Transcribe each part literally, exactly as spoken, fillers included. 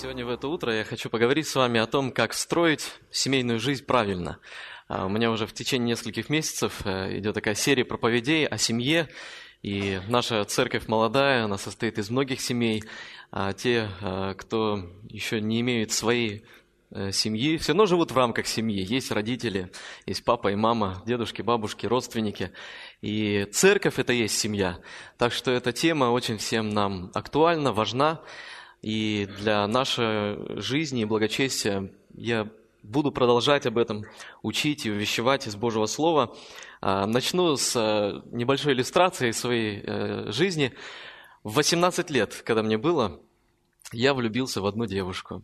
Сегодня в это утро я хочу поговорить с вами о том, как строить семейную жизнь правильно. У меня уже в течение нескольких месяцев идет такая серия проповедей о семье, и наша церковь молодая, она состоит из многих семей, а те, кто еще не имеет своей семьи, все равно живут в рамках семьи. Есть родители, есть папа и мама, дедушки, бабушки, родственники. И церковь – это есть семья. Так что эта тема очень всем нам актуальна, важна. И для нашей жизни и благочестия я буду продолжать об этом учить и увещевать из Божьего Слова. Начну с небольшой иллюстрации своей жизни. В восемнадцать лет, когда мне было, я влюбился в одну девушку.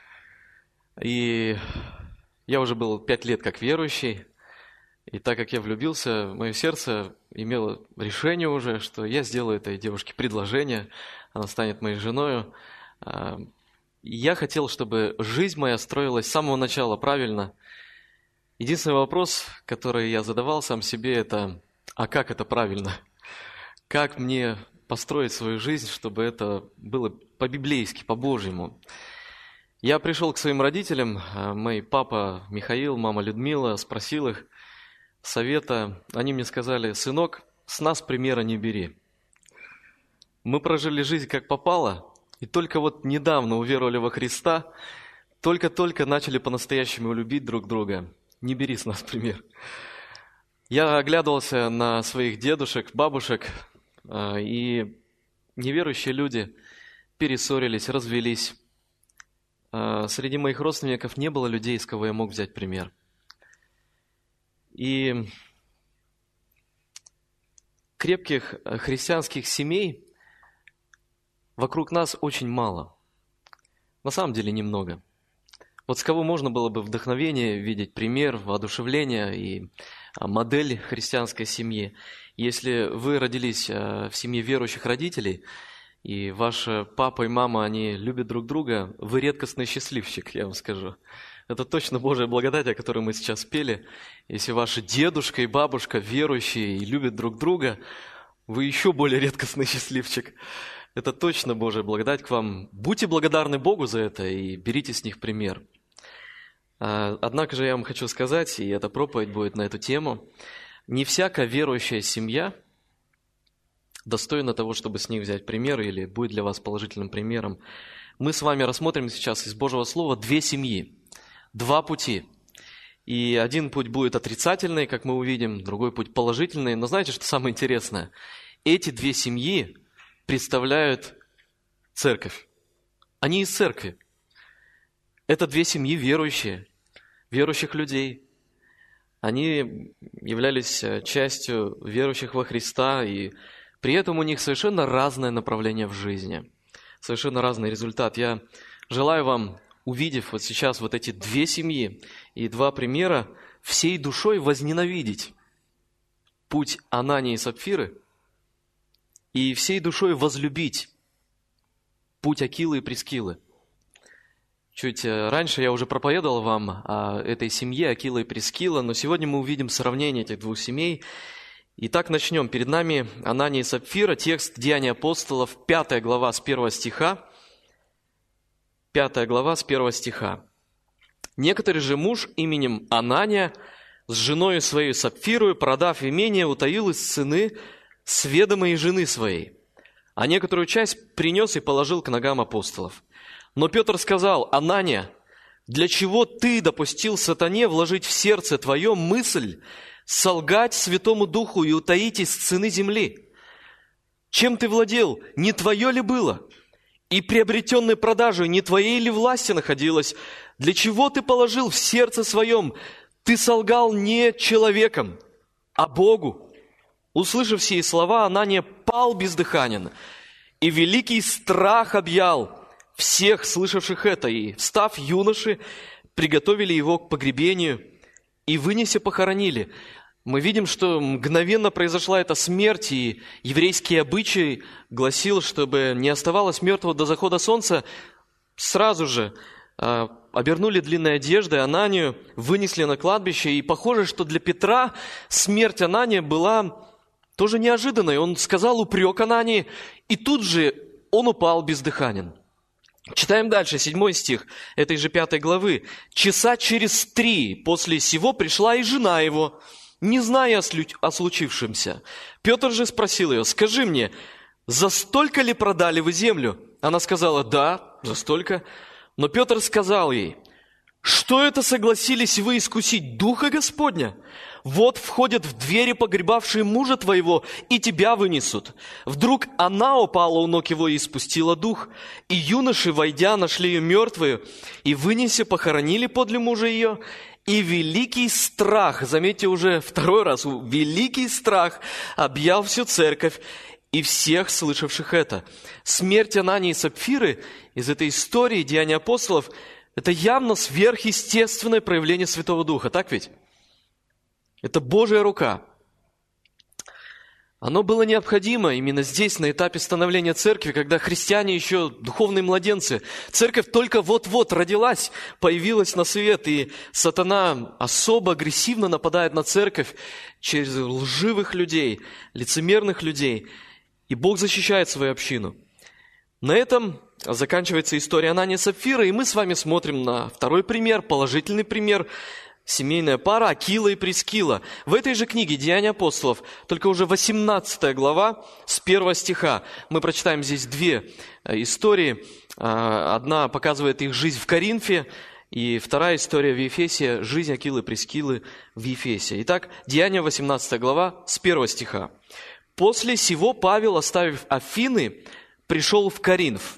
И я уже был пять лет как верующий. И так как я влюбился, мое сердце имело решение уже, что я сделаю этой девушке предложение, она станет моей женой. Я хотел, чтобы жизнь моя строилась с самого начала правильно. Единственный вопрос, который я задавал сам себе, это: а как это правильно? Как мне построить свою жизнь, чтобы это было по-библейски, по-божьему? Я пришел к своим родителям, мой папа Михаил, мама Людмила, спросил их совета. Они мне сказали: сынок, с нас примера не бери. Мы прожили жизнь как попало, и только вот недавно уверовали во Христа, только-только начали по-настоящему любить друг друга. Не бери с нас пример. Я оглядывался на своих дедушек, бабушек, и неверующие люди перессорились, развелись. Среди моих родственников не было людей, с кого я мог взять пример. И крепких христианских семей вокруг нас очень мало. На самом деле немного. Вот с кого можно было бы вдохновение видеть, пример, воодушевление и модель христианской семьи. Если вы родились в семье верующих родителей, и ваши папа и мама, они любят друг друга, вы редкостный счастливчик, я вам скажу. Это точно Божья благодать, о которой мы сейчас пели. Если ваши дедушка и бабушка верующие и любят друг друга, вы еще более редкостный счастливчик. Это точно Божья благодать к вам. Будьте благодарны Богу за это и берите с них пример. Однако же я вам хочу сказать, и эта проповедь будет на эту тему, не всякая верующая семья достойна того, чтобы с них взять пример или будет для вас положительным примером. Мы с вами рассмотрим сейчас из Божьего Слова две семьи, два пути. И один путь будет отрицательный, как мы увидим, другой путь положительный. Но знаете, что самое интересное? Эти две семьи представляют церковь. Они из церкви. Это две семьи верующие, верующих людей. Они являлись частью верующих во Христа, и при этом у них совершенно разное направление в жизни, совершенно разный результат. Я желаю вам, увидев вот сейчас вот эти две семьи и два примера, всей душой возненавидеть путь Анании и Сапфиры и всей душой возлюбить путь Акилы и Прискилы. Чуть раньше я уже проповедовал вам о этой семье Акила и Прискила, но сегодня мы увидим сравнение этих двух семей. Итак, начнем. Перед нами Анания и Сапфира, текст Деяний апостолов, пятая глава с первого стиха. Пятая глава с первого стиха. «Некоторый же муж именем Анания с женою своей Сапфирою, продав имение, утаил из цены сведомой жены своей, а некоторую часть принес и положил к ногам апостолов. Но Петр сказал: Анания, для чего ты допустил сатане вложить в сердце твое мысль солгать Святому Духу и утаить из цены земли? Чем ты владел, не твое ли было? И приобретенной продажей не твоей ли власти находилось? Для чего ты положил в сердце своем? Ты солгал не человеком, а Богу». Услышав сии слова, Анания пал бездыханен, и великий страх объял всех слышавших это, и, встав юноши, приготовили его к погребению и, вынеся, похоронили. Мы видим, что мгновенно произошла эта смерть, и еврейский обычай гласил, чтобы не оставалось мертвого до захода солнца, сразу же э, обернули длинной одеждой Ананию, вынесли на кладбище, и похоже, что для Петра смерть Анания была тоже неожиданной. Он сказал упрек Анании, и тут же он упал бездыханен. Читаем дальше, седьмой стих этой же пятой главы. «Часа через три после сего пришла и жена его, не зная о случившемся. Петр же спросил ее: скажи мне, за столько ли продали вы землю? Она сказала: да, за столько. Но Петр сказал ей: что это согласились вы искусить Духа Господня? Вот входят в двери погребавшие мужа твоего, и тебя вынесут. Вдруг она упала у ног его и испустила дух. И юноши, войдя, нашли ее мертвую, и, вынеся, похоронили подле мужа ее. И великий страх, заметьте уже второй раз, великий страх объял всю церковь и всех слышавших это». Смерть Анании и Сапфиры из этой истории Деяний апостолов – это явно сверхъестественное проявление Святого Духа, так ведь? Это Божья рука. Оно было необходимо именно здесь, на этапе становления церкви, когда христиане еще духовные младенцы. Церковь только вот-вот родилась, появилась на свет, и сатана особо агрессивно нападает на церковь через лживых людей, лицемерных людей, и Бог защищает свою общину. На этом заканчивается история Анании и Сапфиры, и мы с вами смотрим на второй пример, положительный пример. Семейная пара Акила и Прискила. В этой же книге «Деяния апостолов», только уже восемнадцатая глава, с первого стиха. Мы прочитаем здесь две истории. Одна показывает их жизнь в Коринфе, и вторая история в Ефесе, жизнь Акилы и Прискилы в Ефесе. Итак, Деяния восемнадцатая глава, с первого стиха. «После сего Павел, оставив Афины, пришел в Коринф,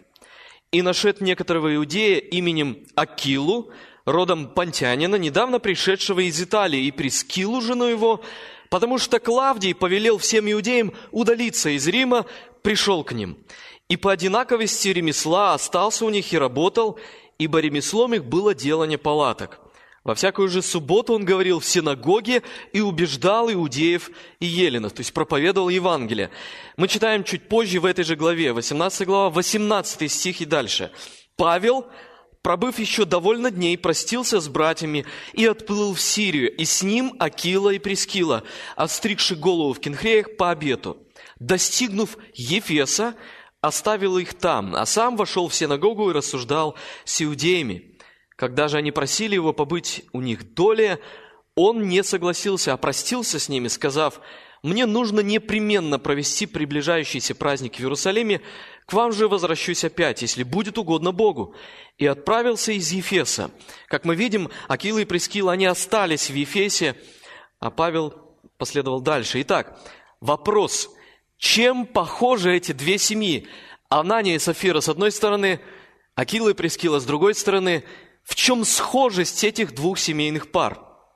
и нашед некоторого иудея именем Акилу, родом понтянина, недавно пришедшего из Италии, и Прискилу, жену его, потому что Клавдий повелел всем иудеям удалиться из Рима, пришел к ним. И по одинаковости ремесла остался у них и работал, ибо ремеслом их было делание палаток. Во всякую же субботу он говорил в синагоге и убеждал иудеев и еленов», то есть проповедовал Евангелие. Мы читаем чуть позже в этой же главе, восемнадцатая глава, восемнадцатый стих и дальше. «Павел, пробыв еще довольно дней, простился с братьями и отплыл в Сирию, и с ним Акила и Прискила, отстригши голову в Кенхреях по обету. Достигнув Ефеса, оставил их там, а сам вошел в синагогу и рассуждал с иудеями. Когда же они просили его побыть у них долее, он не согласился, а простился с ними, сказав: «Мне нужно непременно провести приближающийся праздник в Иерусалиме, к вам же возвращусь опять, если будет угодно Богу». И отправился из Ефеса. Как мы видим, Акила и Прискила, они остались в Ефесе, а Павел последовал дальше. Итак, вопрос: чем похожи эти две семьи? Анания и Сапфира с одной стороны, Акила и Прискила с другой стороны. В чем схожесть этих двух семейных пар?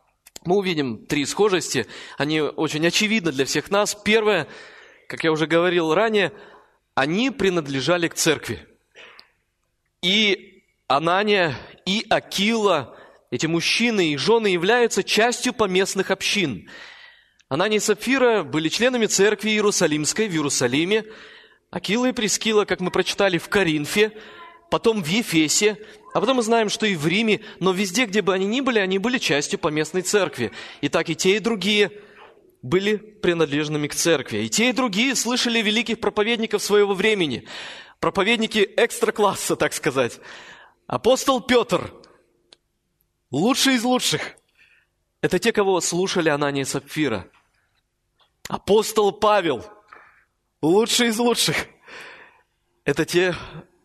Мы увидим три схожести, они очень очевидны для всех нас. Первое, как я уже говорил ранее, они принадлежали к церкви. И Анания, и Акила, эти мужчины и жены, являются частью поместных общин. Анания и Сапфира были членами церкви Иерусалимской в Иерусалиме. Акила и Прискила, как мы прочитали, в Коринфе, потом в Ефесе, а потом мы знаем, что и в Риме, но везде, где бы они ни были, они были частью поместной церкви. И так и те, и другие были принадлежными к церкви. И те, и другие слышали великих проповедников своего времени. Проповедники экстра-класса, так сказать. Апостол Петр, лучший из лучших. Это те, кого слушали Анания и Сапфира. Апостол Павел, лучший из лучших. Это те...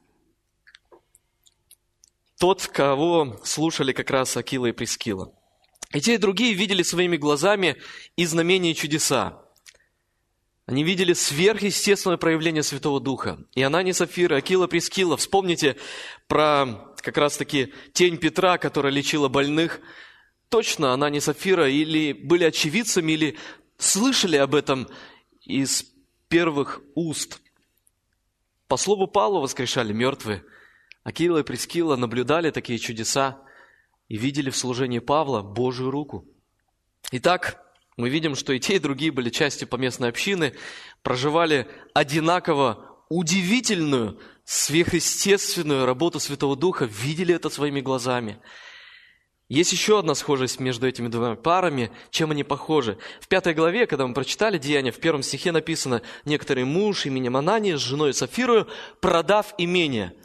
Тот, кого слушали как раз Акила и Прискила. И те, и другие видели своими глазами и знамения и чудеса. Они видели сверхъестественное проявление Святого Духа. И Анания и Сапфира, Акила и Прискила. Вспомните про как раз-таки тень Петра, которая лечила больных. Точно Анания и Сапфира или были очевидцами, или слышали об этом из первых уст. По слову Павла воскрешали мертвые. Акила и Прискила наблюдали такие чудеса и видели в служении Павла Божию руку. Итак, мы видим, что и те, и другие были частью поместной общины, проживали одинаково удивительную, сверхъестественную работу Святого Духа, видели это своими глазами. Есть еще одна схожесть между этими двумя парами, чем они похожи. В пятой главе, когда мы прочитали Деяния, в первом стихе написано: «Некоторый муж именем Анания с женой Сапфирою, продав имение».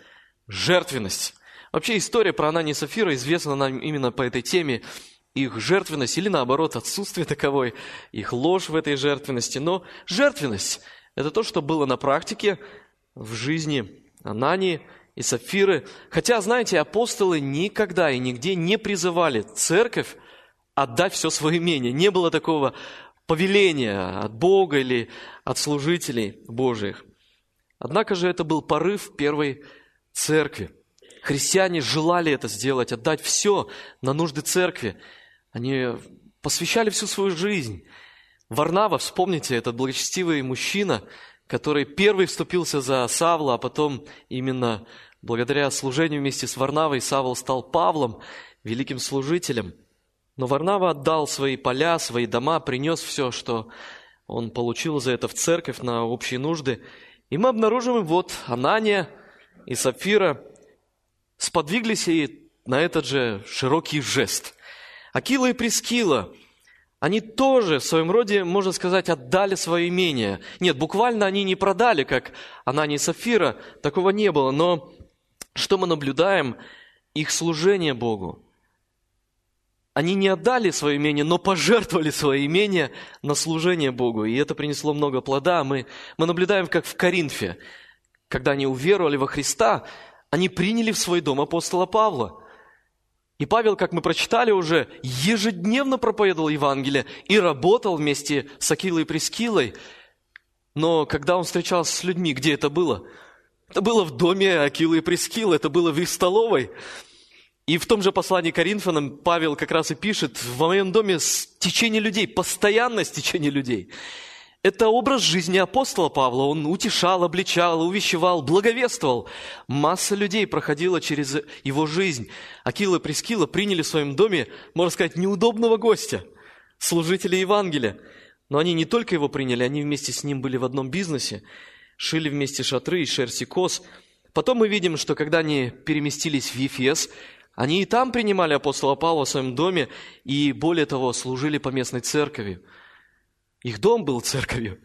Жертвенность. Вообще история про Ананию и Сапфира известна нам именно по этой теме. Их жертвенность или наоборот отсутствие таковой, их ложь в этой жертвенности. Но жертвенность – это то, что было на практике в жизни Анании и Сапфиры. Хотя, знаете, апостолы никогда и нигде не призывали церковь отдать все свое имение. Не было такого повеления от Бога или от служителей Божьих. Однако же это был порыв первой церкви. Христиане желали это сделать, отдать все на нужды церкви. Они посвящали всю свою жизнь. Варнава, вспомните, этот благочестивый мужчина, который первый вступился за Савла, а потом именно благодаря служению вместе с Варнавой Савл стал Павлом, великим служителем. Но Варнава отдал свои поля, свои дома, принес все, что он получил за это в церковь на общие нужды. И мы обнаруживаем, вот Анания и Сапфира сподвиглись и на этот же широкий жест. Акила и Прискила, они тоже в своем роде, можно сказать, отдали свое имение. Нет, буквально они не продали, как Анания и Сапфира, такого не было. Но что мы наблюдаем? Их служение Богу. Они не отдали свое имение, но пожертвовали свое имение на служение Богу. И это принесло много плода. Мы, мы наблюдаем, как в Коринфе, когда они уверовали во Христа, они приняли в свой дом апостола Павла. И Павел, как мы прочитали уже, ежедневно проповедовал Евангелие и работал вместе с Акилой и Прискилой. Но когда он встречался с людьми, где это было? Это было в доме Акилы и Прискилы, это было в их столовой. И в том же послании к Коринфянам Павел как раз и пишет: в моем доме течение людей, постоянное течение людей. Это образ жизни апостола Павла. Он утешал, обличал, увещевал, благовествовал. Масса людей проходила через его жизнь. Акила и Прискила приняли в своем доме, можно сказать, неудобного гостя, служителя Евангелия. Но они не только его приняли, они вместе с ним были в одном бизнесе, шили вместе шатры из шерсти коз. Потом мы видим, что когда они переместились в Ефес, они и там принимали апостола Павла в своем доме и, более того, служили по местной церкви. Их дом был церковью.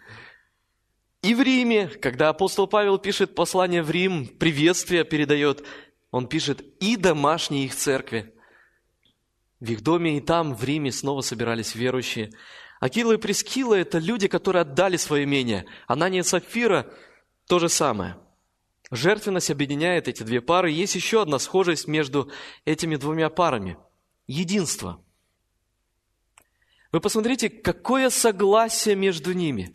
И в Риме, когда апостол Павел пишет послание в Рим, приветствие передает, он пишет и домашние их церкви. В их доме и там, в Риме, снова собирались верующие. Акила и Прискила – это люди, которые отдали свое имение. Анания и Сапфира – то же самое. Жертвенность объединяет эти две пары. Есть еще одна схожесть между этими двумя парами – единство. Вы посмотрите, какое согласие между ними,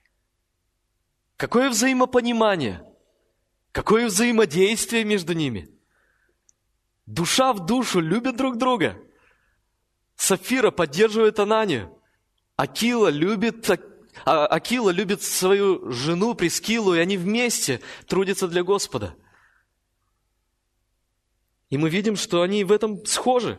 какое взаимопонимание, какое взаимодействие между ними. Душа в душу любят друг друга. Сапфира поддерживает Ананию. Акила любит, а, Акила любит свою жену Прискилу, и они вместе трудятся для Господа. И мы видим, что они в этом схожи.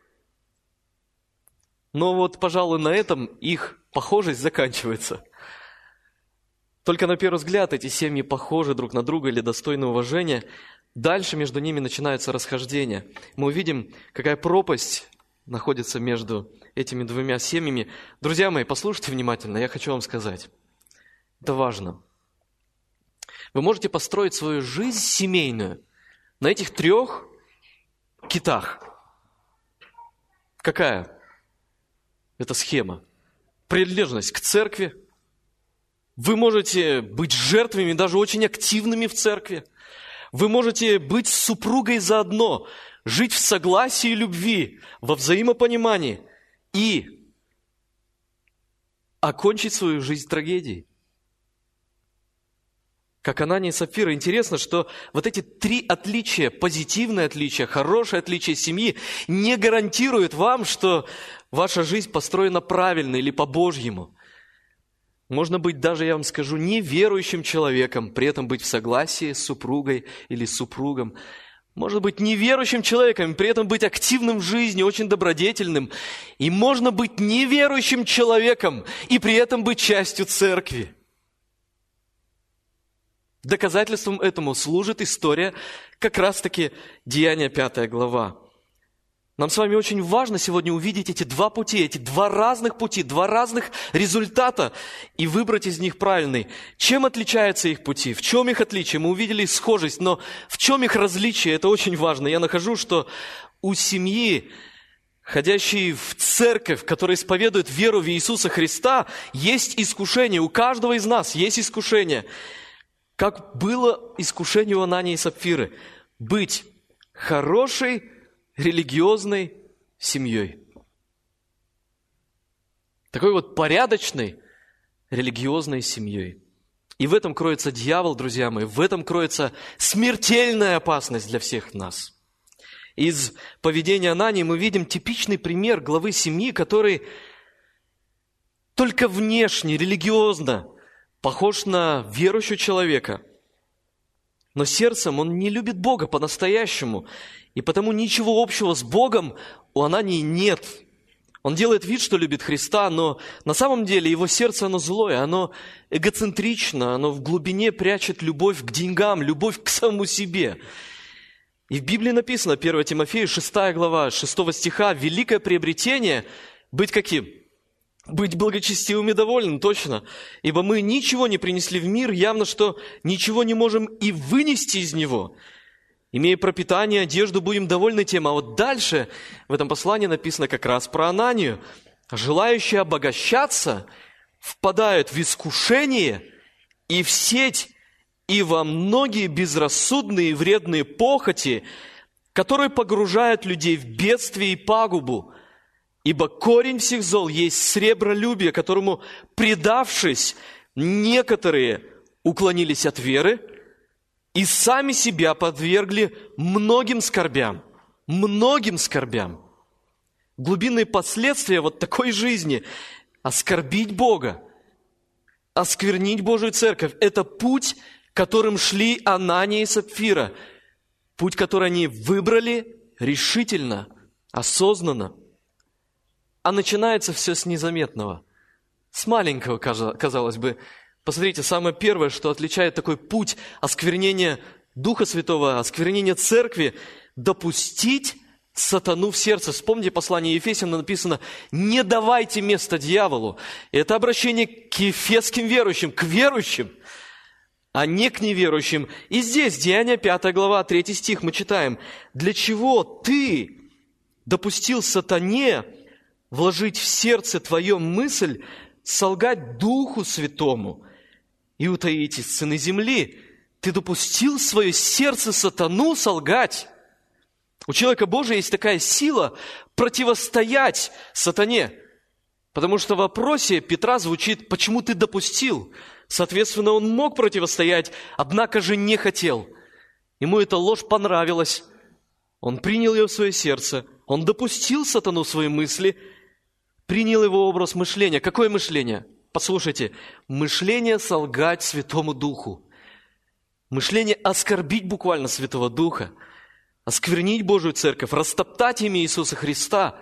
Но вот, пожалуй, на этом их похожесть заканчивается. Только на первый взгляд эти семьи похожи друг на друга или достойны уважения. Дальше между ними начинаются расхождения. Мы увидим, какая пропасть находится между этими двумя семьями. Друзья мои, послушайте внимательно, я хочу вам сказать. Это важно. Вы можете построить свою жизнь семейную на этих трех китах. Какая? Это схема. Принадлежность к церкви. Вы можете быть жертвами, даже очень активными в церкви. Вы можете быть с супругой заодно, жить в согласии и любви, во взаимопонимании и окончить свою жизнь трагедией. Как Анания и Сапфира. Интересно, что вот эти три отличия, позитивные отличия, хорошие отличия семьи, не гарантируют вам, что ваша жизнь построена правильно или по-божьему. Можно быть даже, я вам скажу, неверующим человеком, при этом быть в согласии с супругой или с супругом. Можно быть неверующим человеком, при этом быть активным в жизни, очень добродетельным. И можно быть неверующим человеком, и при этом быть частью церкви. Доказательством этому служит история, как раз-таки Деяния пятая глава. Нам с вами очень важно сегодня увидеть эти два пути, эти два разных пути, два разных результата и выбрать из них правильный. Чем отличаются их пути? В чем их отличие? Мы увидели схожесть, но в чем их различие? Это очень важно. Я нахожу, что у семьи, ходящей в церковь, которая исповедует веру в Иисуса Христа, есть искушение. У каждого из нас есть искушение. Как было искушение у Анании и Сапфиры. Быть хорошей, религиозной семьей. Такой вот порядочной, религиозной семьей. И в этом кроется дьявол, друзья мои, в этом кроется смертельная опасность для всех нас. Из поведения Анании мы видим типичный пример главы семьи, который только внешне, религиозно похож на верующего человека. Но сердцем он не любит Бога по-настоящему. И потому ничего общего с Богом у Анании нет. Он делает вид, что любит Христа, но на самом деле его сердце, оно злое, оно эгоцентрично, оно в глубине прячет любовь к деньгам, любовь к самому себе. И в Библии написано, первое Тимофею, шестая глава, шестого стиха, великое приобретение быть каким? Быть благочестивым и довольным, точно. Ибо мы ничего не принесли в мир, явно, что ничего не можем и вынести из него. Имея пропитание, одежду, будем довольны тем. А вот дальше в этом послании написано как раз про Ананию. Желающие обогащаться впадают в искушение и в сеть, и во многие безрассудные и вредные похоти, которые погружают людей в бедствие и пагубу. Ибо корень всех зол есть сребролюбие, которому, предавшись, некоторые уклонились от веры и сами себя подвергли многим скорбям. Многим скорбям. Глубинные последствия вот такой жизни – оскорбить Бога, осквернить Божию Церковь – это путь, которым шли Анания и Сапфира. Путь, который они выбрали решительно, осознанно. А начинается все с незаметного, с маленького, казалось бы. Посмотрите, самое первое, что отличает такой путь осквернения Духа Святого, осквернения Церкви, допустить сатану в сердце. Вспомните послание Ефесянам, написано: «Не давайте место дьяволу». Это обращение к ефесским верующим, к верующим, а не к неверующим. И здесь, Деяния пятая глава, третий стих, мы читаем: «Для чего ты допустил сатане вложить в сердце твое мысль солгать Духу Святому и утаить из сыны земли? Ты допустил в свое сердце сатану солгать». У человека Божия есть такая сила противостоять сатане. Потому что в вопросе Петра звучит: «Почему ты допустил?» Соответственно, он мог противостоять, однако же не хотел. Ему эта ложь понравилась. Он принял ее в свое сердце. Он допустил сатану в свои мысли, принял его образ мышления. Какое мышление? Послушайте, мышление солгать Святому Духу. Мышление оскорбить буквально Святого Духа, осквернить Божию Церковь, растоптать имя Иисуса Христа.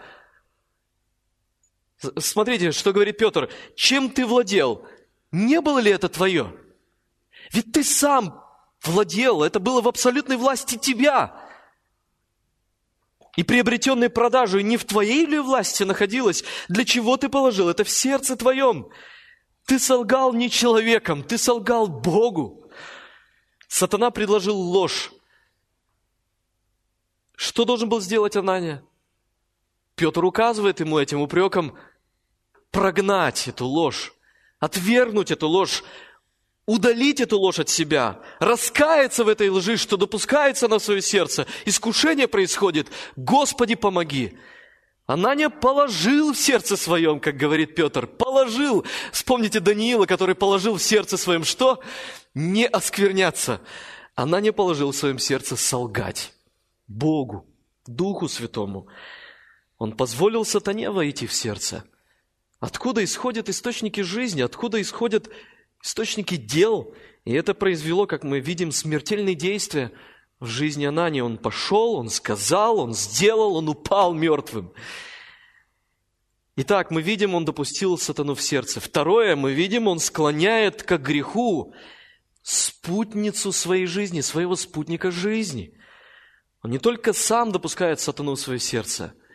Смотрите, что говорит Петр. «Чем ты владел? Не было ли это твое? Ведь ты сам владел, это было в абсолютной власти тебя. И приобретенной продажей не в твоей ли власти находилось? Для чего ты положил это в сердце твоем? Ты солгал не человеком, ты солгал Богу». Сатана предложил ложь. Что должен был сделать Анания? Петр указывает ему этим упреком прогнать эту ложь, отвергнуть эту ложь, удалить эту ложь от себя, раскаяться в этой лжи, что допускается на свое сердце. Искушение происходит. Господи, помоги. Анания положил в сердце своем, как говорит Петр, положил. Вспомните Даниила, который положил в сердце своем что? Не оскверняться. Анания положил в своем сердце солгать Богу, Духу Святому. Он позволил сатане войти в сердце. Откуда исходят источники жизни, откуда исходят источники дел. И это произвело, как мы видим, смертельные действия в жизни Анании. Он пошел, он сказал, он сделал, он упал мертвым. Итак, мы видим, он допустил сатану в сердце. Второе, мы видим, он склоняет к греху спутницу своей жизни, своего спутника жизни. Он не только сам допускает сатану в свое сердце,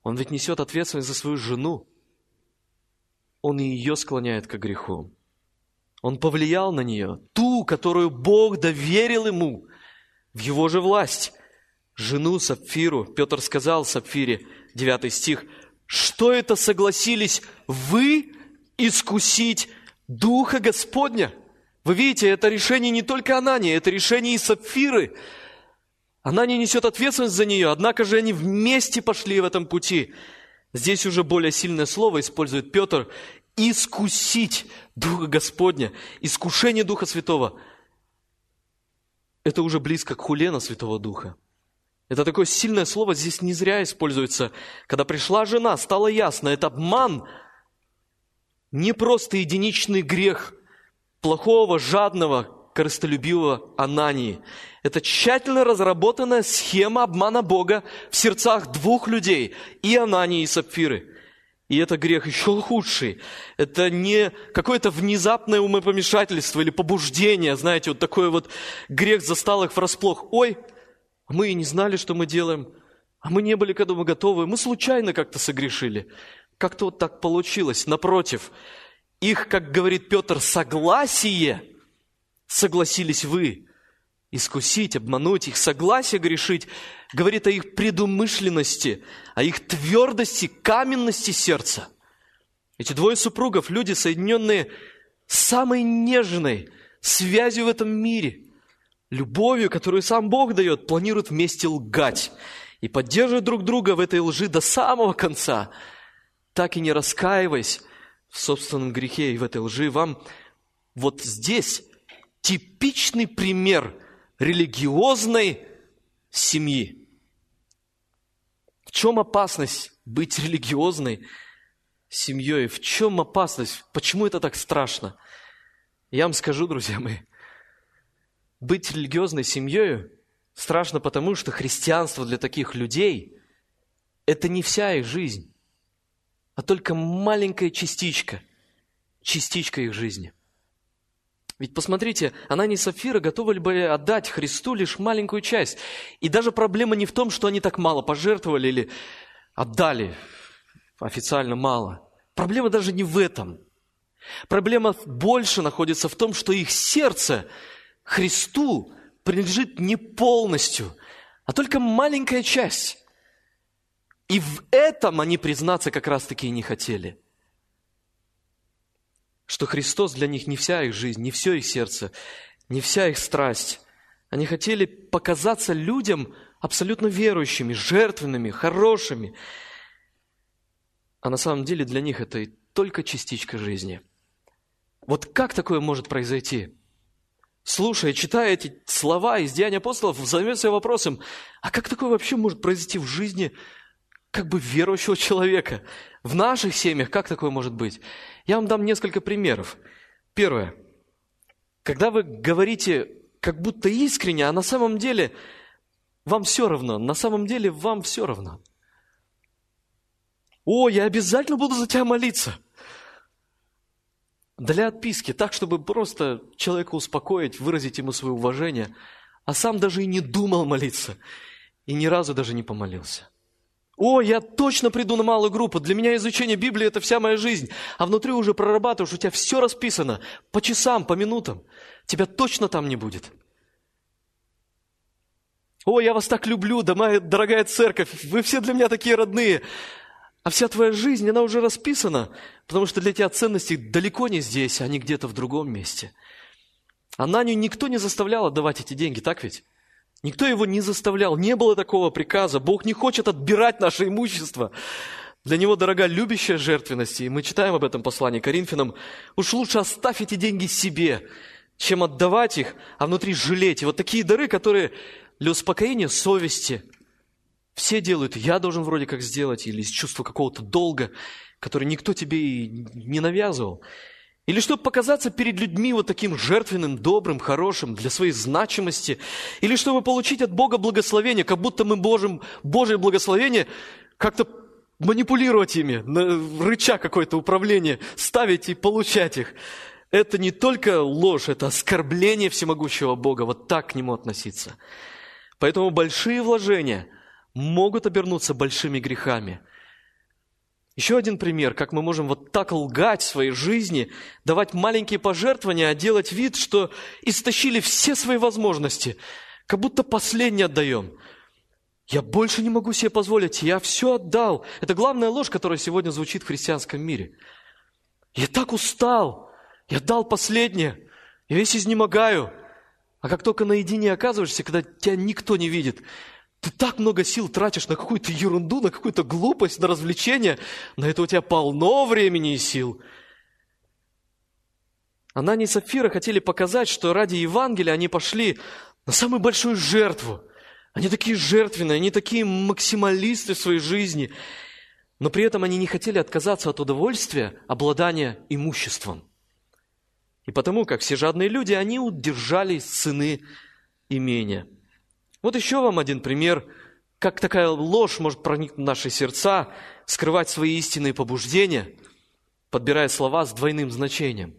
Он ведь несет ответственность за свою жену. Он и ее склоняет к греху. Он повлиял на нее, ту, которую Бог доверил ему в его же власть. Жену Сапфиру, Петр сказал Сапфире, девятый стих, что это согласились вы искусить Духа Господня? Вы видите, это решение не только Анании, это решение и Сапфиры. Анания несет ответственность за нее, однако же они вместе пошли в этом пути. Здесь уже более сильное слово использует Петр. Искусить Духа Господня, искушение Духа Святого. Это уже близко к хуле на Святого Духа. Это такое сильное слово здесь не зря используется. Когда пришла жена, стало ясно, это обман, не просто единичный грех плохого, жадного, корыстолюбивого Анании. Это тщательно разработанная схема обмана Бога в сердцах двух людей, и Анании, и Сапфиры. И это грех еще худший. Это не какое-то внезапное умопомешательство или побуждение, знаете, вот такой вот грех застал их врасплох. Ой, мы и не знали, что мы делаем, а мы не были к этому готовы, мы случайно как-то согрешили. Как-то вот так получилось. Напротив, их, как говорит Петр, согласие, согласились вы искусить, обмануть, их согласие грешить, говорит о их предумышленности, о их твердости, каменности сердца. Эти двое супругов, люди, соединенные самой нежной связью в этом мире, любовью, которую сам Бог дает, планируют вместе лгать и поддерживают друг друга в этой лжи до самого конца, так и не раскаиваясь в собственном грехе и в этой лжи. Вам вот здесь типичный пример религиозной семьи. В чем опасность быть религиозной семьей? В чем опасность? Почему это так страшно? Я вам скажу, друзья мои, быть религиозной семьей страшно потому, что христианство для таких людей – это не вся их жизнь, а только маленькая частичка, частичка их жизни. Ведь посмотрите, Анания и Сапфира готовы были отдать Христу лишь маленькую часть. И даже проблема не в том, что они так мало пожертвовали или отдали официально мало. Проблема даже не в этом. Проблема больше находится в том, что их сердце Христу принадлежит не полностью, а только маленькая часть. И в этом они признаться как раз-таки и не хотели. Что Христос для них не вся их жизнь, не все их сердце, не вся их страсть. Они хотели показаться людям абсолютно верующими, жертвенными, хорошими. А на самом деле для них это и только частичка жизни. Вот как такое может произойти? Слушая, читая эти слова из Деяний апостолов, задается вопросом, а как такое вообще может произойти в жизни как бы верующего человека? В наших семьях как такое может быть? Я вам дам несколько примеров. Первое. Когда вы говорите как будто искренне, а на самом деле вам все равно. На самом деле вам все равно. О, я обязательно буду за тебя молиться. Для отписки, так, чтобы просто человека успокоить, выразить ему свое уважение, а сам даже и не думал молиться, и ни разу даже не помолился. О, я точно приду на малую группу, для меня изучение Библии – это вся моя жизнь, а внутри уже прорабатываешь, у тебя все расписано, по часам, по минутам, тебя точно там не будет. О, я вас так люблю, да моя дорогая церковь, вы все для меня такие родные. А вся твоя жизнь, она уже расписана, потому что для тебя ценности далеко не здесь, а не где-то в другом месте. Ананию никто не заставлял отдавать эти деньги, так ведь? Никто его не заставлял, не было такого приказа. Бог не хочет отбирать наше имущество. Для Него дорога любящая жертвенность, и мы читаем об этом послании Коринфянам. Уж лучше оставь эти деньги себе, чем отдавать их, а внутри жалеть. И вот такие дары, которые для успокоения совести все делают, я должен вроде как сделать, или из чувства какого-то долга, который никто тебе и не навязывал. Или чтобы показаться перед людьми вот таким жертвенным, добрым, хорошим, для своей значимости. Или чтобы получить от Бога благословение, как будто мы можем Божье благословение как-то манипулировать ими, на рычаг какое-то управление, ставить и получать их. Это не только ложь, это оскорбление всемогущего Бога, вот так к Нему относиться. Поэтому большие вложения могут обернуться большими грехами. Еще один пример, как мы можем вот так лгать в своей жизни, давать маленькие пожертвования, а делать вид, что истощили все свои возможности, как будто последнее отдаем. Я больше не могу себе позволить, я все отдал. Это главная ложь, которая сегодня звучит в христианском мире. Я так устал, я дал последнее, я весь изнемогаю. А как только наедине оказываешься, когда тебя никто не видит, ты так много сил тратишь на какую-то ерунду, на какую-то глупость, на развлечения. На это у тебя полно времени и сил. Анания и Сапфира хотели показать, что ради Евангелия они пошли на самую большую жертву. Они такие жертвенные, они такие максималисты в своей жизни. Но при этом они не хотели отказаться от удовольствия обладания имуществом. И потому, как все жадные люди, они удержали сыны имения. Вот еще вам один пример, как такая ложь может проникнуть в наши сердца, скрывать свои истинные побуждения, подбирая слова с двойным значением.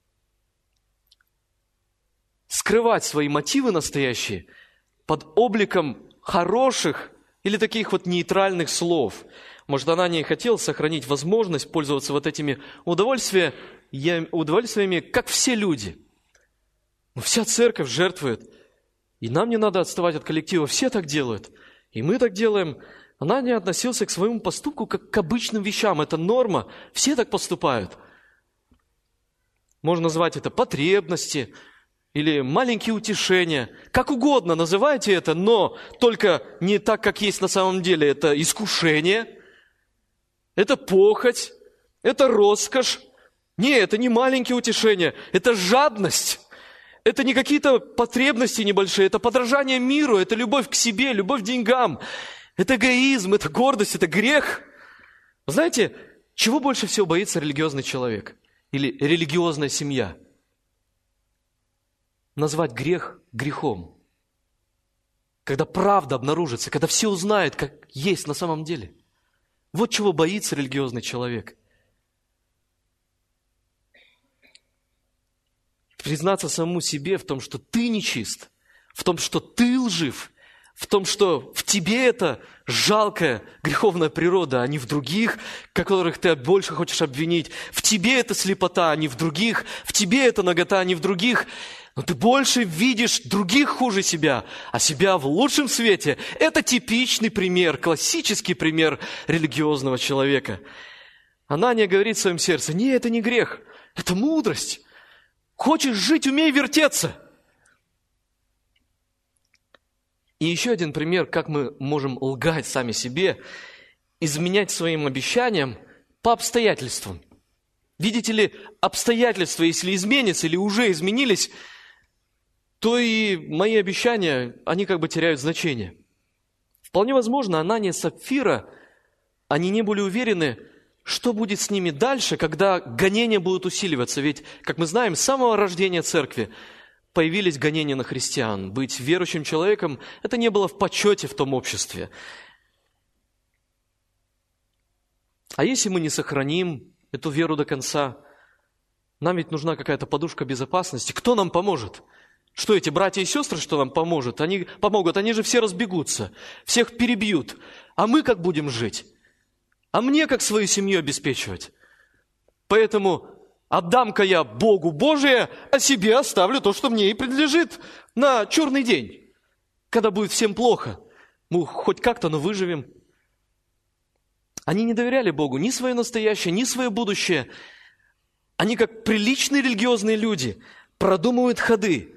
Скрывать свои мотивы настоящие под обликом хороших или таких вот нейтральных слов. Может, Анания хотел сохранить возможность пользоваться вот этими удовольствиями, удовольствиями, как все люди. Но вся церковь жертвует. И нам не надо отставать от коллектива. Все так делают. И мы так делаем. Анания относился к своему поступку как к обычным вещам. Это норма. Все так поступают. Можно назвать это потребности или маленькие утешения. Как угодно называйте это, но только не так, как есть на самом деле. Это искушение, это похоть, это роскошь. Не, это не маленькие утешения, это жадность. Это не какие-то потребности небольшие, это подражание миру, это любовь к себе, любовь к деньгам. Это эгоизм, это гордость, это грех. Знаете, чего больше всего боится религиозный человек или религиозная семья? Назвать грех грехом. Когда правда обнаружится, когда все узнают, как есть на самом деле. Вот чего боится религиозный человек. Признаться самому себе в том, что ты нечист, в том, что ты лжив, в том, что в тебе это жалкая греховная природа, а не в других, которых ты больше хочешь обвинить. В тебе это слепота, а не в других. В тебе это нагота, а не в других. Но ты больше видишь других хуже себя, а себя в лучшем свете. Это типичный пример, классический пример религиозного человека. Анания говорит в своем сердце: не, это не грех, это мудрость. Хочешь жить, умей вертеться. И еще один пример, как мы можем лгать сами себе, изменять своим обещаниям по обстоятельствам. Видите ли, обстоятельства, если изменятся или уже изменились, то и мои обещания, они как бы теряют значение. Вполне возможно, Анания и Сапфира, они не были уверены, что будет с ними дальше, когда гонения будут усиливаться. Ведь, как мы знаем, с самого рождения церкви появились гонения на христиан. Быть верующим человеком – это не было в почете в том обществе. А если мы не сохраним эту веру до конца, нам ведь нужна какая-то подушка безопасности. Кто нам поможет? Что эти братья и сестры, что нам поможет? Они помогут, они же все разбегутся, всех перебьют. А мы как будем жить? А мне как свою семью обеспечивать? Поэтому отдам-ка я Богу Божие, а себе оставлю то, что мне и принадлежит на черный день, когда будет всем плохо. Мы хоть как-то, но выживем. Они не доверяли Богу ни свое настоящее, ни свое будущее. Они, как приличные религиозные люди, продумывают ходы.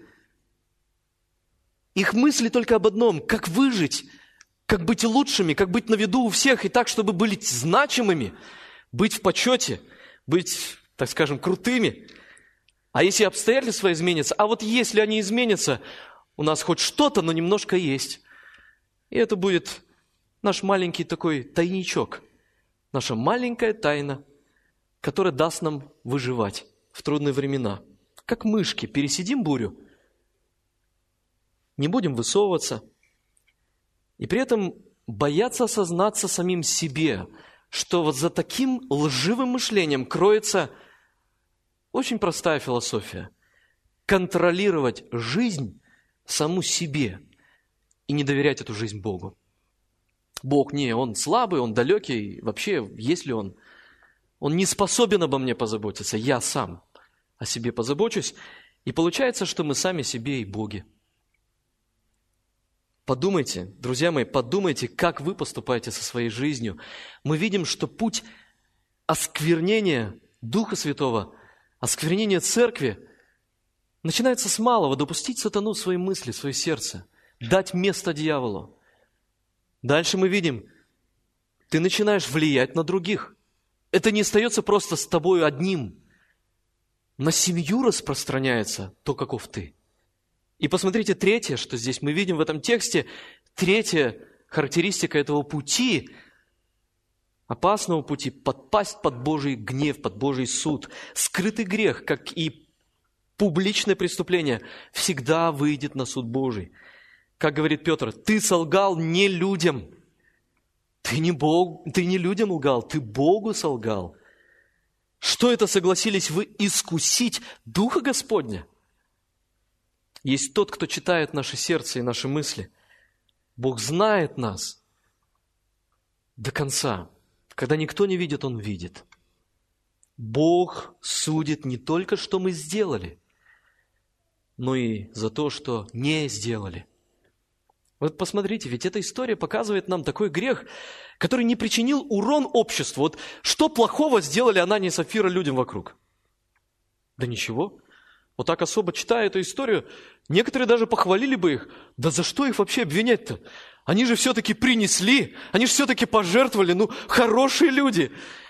Их мысли только об одном: как выжить, как быть лучшими, как быть на виду у всех, и так, чтобы быть значимыми, быть в почете, быть, так скажем, крутыми. А если обстоятельства изменятся, а вот если они изменятся, у нас хоть что-то, но немножко есть. И это будет наш маленький такой тайничок, наша маленькая тайна, которая даст нам выживать в трудные времена. Как мышки, пересидим бурю, не будем высовываться, и при этом бояться осознаться самим себе, что вот за таким лживым мышлением кроется очень простая философия. Контролировать жизнь саму себе и не доверять эту жизнь Богу. Бог, не, Он слабый, Он далекий, вообще, есть ли Он? Он не способен обо мне позаботиться, я сам о себе позабочусь. И получается, что мы сами себе и боги. Подумайте, друзья мои, подумайте, как вы поступаете со своей жизнью. Мы видим, что путь осквернения Духа Святого, осквернения Церкви начинается с малого. Допустить сатану в свои мысли, в свое сердце. Дать место дьяволу. Дальше мы видим, ты начинаешь влиять на других. Это не остается просто с тобой одним. На семью распространяется то, каков ты. И посмотрите, третье, что здесь мы видим в этом тексте, третья характеристика этого пути, опасного пути, подпасть под Божий гнев, под Божий суд. Скрытый грех, как и публичное преступление, всегда выйдет на суд Божий. Как говорит Петр, ты солгал не людям. Ты не, Бог, ты не людям лгал, ты Богу солгал. Что это согласились вы искусить Духа Господня? Есть тот, кто читает наше сердце и наши мысли. Бог знает нас до конца. Когда никто не видит, Он видит. Бог судит не только, что мы сделали, но и за то, что не сделали. Вот посмотрите, ведь эта история показывает нам такой грех, который не причинил урон обществу. Вот что плохого сделали Анания и Сапфира людям вокруг? Да ничего. Вот так особо читая эту историю, некоторые даже похвалили бы их. Да за что их вообще обвинять-то? Они же все-таки принесли, они же все-таки пожертвовали, ну, хорошие люди.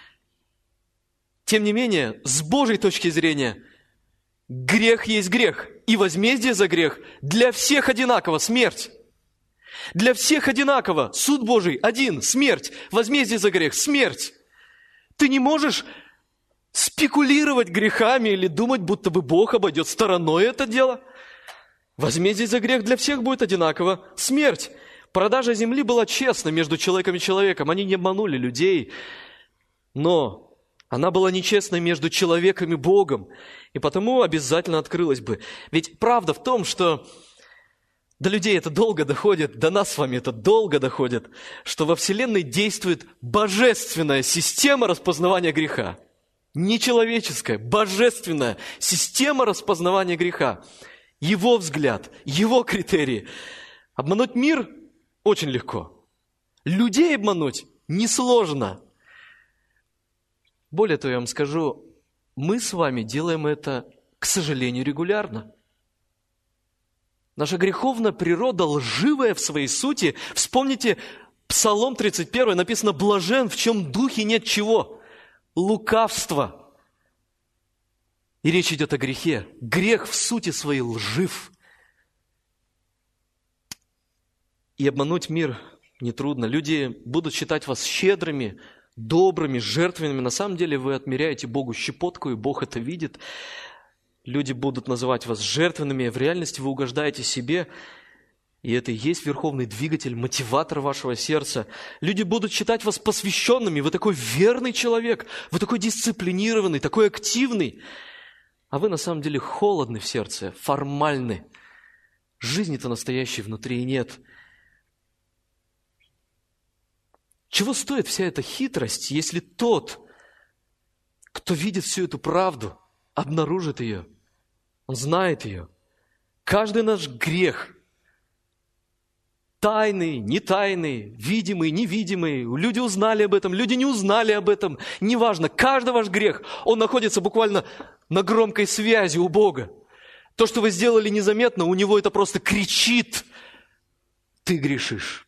Тем не менее, с Божьей точки зрения, грех есть грех, и возмездие за грех для всех одинаково – смерть. Для всех одинаково. Суд Божий один – смерть. Возмездие за грех – смерть. Ты не можешь спекулировать грехами или думать, будто бы Бог обойдет стороной это дело. Возмездие за грех для всех будет одинаково – смерть. Продажа земли была честна между человеком и человеком. Они не обманули людей. Но она была нечестной между человеком и Богом. И потому обязательно открылась бы. Ведь правда в том, что до людей это долго доходит, до нас с вами это долго доходит, что во Вселенной действует божественная система распознавания греха. Не человеческая, божественная система распознавания греха. Его взгляд, его критерии. Обмануть мир очень легко. Людей обмануть несложно. Более того, я вам скажу, мы с вами делаем это, к сожалению, регулярно. Наша греховная природа, лживая в своей сути. Вспомните, Псалом тридцать один, написано «блажен, в чем духе нет чего?» Лукавство. И речь идет о грехе. Грех в сути своей лжив. И обмануть мир нетрудно. Люди будут считать вас щедрыми, добрыми, жертвенными. На самом деле вы отмеряете Богу щепотку, и Бог это видит. Люди будут называть вас жертвенными. В реальности вы угождаете себе. И это и есть верховный двигатель, мотиватор вашего сердца. Люди будут считать вас посвященными. Вы такой верный человек. Вы такой дисциплинированный, такой активный. А вы на самом деле холодны в сердце, формальны. Жизни-то настоящей внутри нет. Чего стоит вся эта хитрость, если тот, кто видит всю эту правду, обнаружит ее? Он знает ее. Каждый наш грех, тайный, не тайный, видимый, невидимый, люди узнали об этом, люди не узнали об этом, неважно, каждый ваш грех, он находится буквально на громкой связи у Бога. То, что вы сделали незаметно, у Него это просто кричит: ты грешишь.